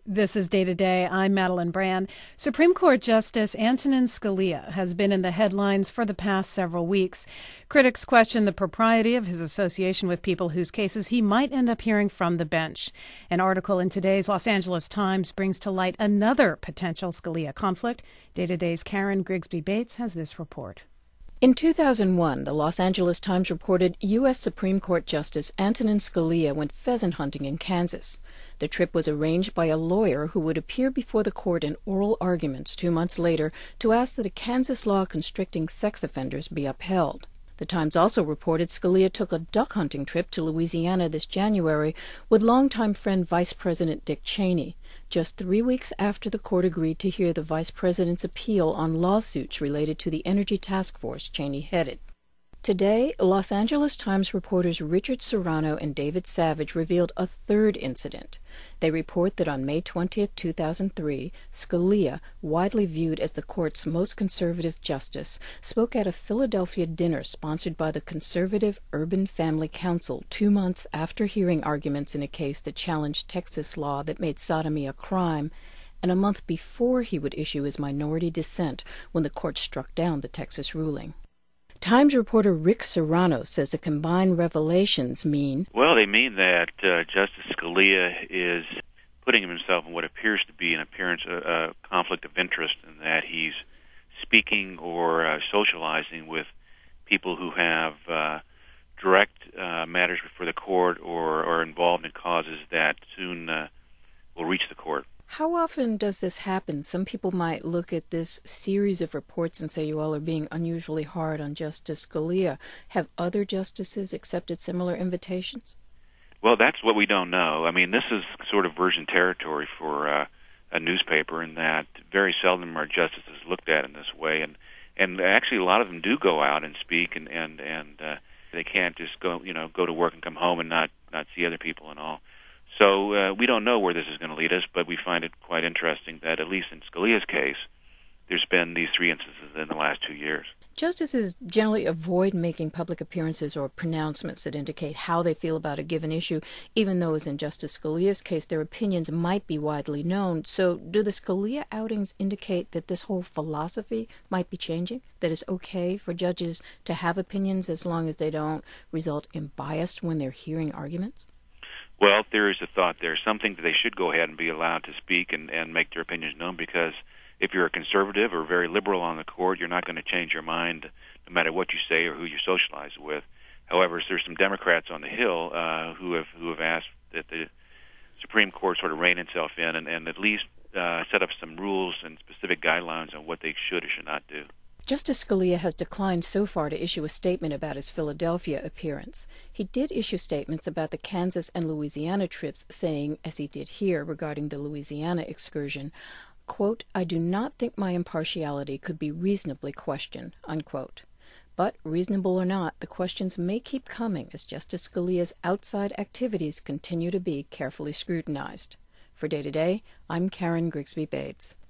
This is Day to Day. I'm Madeline Brand. Supreme Court Justice Antonin Scalia has been in the headlines for the past several weeks. Critics question the propriety of his association with people whose cases he might end up hearing from the bench. An article in today's Los Angeles Times brings to light another potential Scalia conflict. Day to Day's Karen Grigsby Bates has this report. In 2001, the Los Angeles Times reported U.S. Supreme Court Justice Antonin Scalia went pheasant hunting in Kansas. The trip was arranged by a lawyer who would appear before the court in oral arguments 2 months later to ask that a Kansas law constricting sex offenders be upheld. The Times also reported Scalia took a duck hunting trip to Louisiana this January with longtime friend Vice President Dick Cheney, just 3 weeks after the court agreed to hear the vice president's appeal on lawsuits related to the energy task force Cheney headed. Today, Los Angeles Times reporters Richard Serrano and David Savage revealed a third incident. They report that on May 20, 2003, Scalia, widely viewed as the court's most conservative justice, spoke at a Philadelphia dinner sponsored by the conservative Urban Family Council 2 months after hearing arguments in a case that challenged Texas law that made sodomy a crime, and a month before he would issue his minority dissent when the court struck down the Texas ruling. Times reporter Rick Serrano says the combined revelations mean... Well, they mean that Justice Scalia is putting himself in what appears to be a conflict of interest, in that he's speaking or socializing with people who have direct matters before the court or are involved in causes that soon will reach the court. How often does this happen? Some people might look at this series of reports and say you all are being unusually hard on Justice Scalia. Have other justices accepted similar invitations? Well, that's what we don't know. I mean, this is sort of virgin territory for a newspaper, in that very seldom are justices looked at in this way. And actually, a lot of them do go out and speak, and they can't just go to work and come home and not see other people and all. So we don't know where this is going to lead us, but we find it quite interesting that, at least in Scalia's case, there's been these 3 instances in the last 2 years. Justices generally avoid making public appearances or pronouncements that indicate how they feel about a given issue, even though, as in Justice Scalia's case, their opinions might be widely known. So do the Scalia outings indicate that this whole philosophy might be changing, that it's okay for judges to have opinions as long as they don't result in bias when they're hearing arguments? Well, there is a thought there. Something that they should go ahead and be allowed to speak and make their opinions known, because if you're a conservative or very liberal on the court, you're not going to change your mind no matter what you say or who you socialize with. However, there's some Democrats on the Hill who have asked that the Supreme Court sort of rein itself in and at least set up some rules and specific guidelines on what they should or should not do. Justice Scalia has declined so far to issue a statement about his Philadelphia appearance. He did issue statements about the Kansas and Louisiana trips, saying, as he did here regarding the Louisiana excursion, quote, "I do not think my impartiality could be reasonably questioned," unquote. But, reasonable or not, the questions may keep coming as Justice Scalia's outside activities continue to be carefully scrutinized. For Day to Day, I'm Karen Grigsby Bates.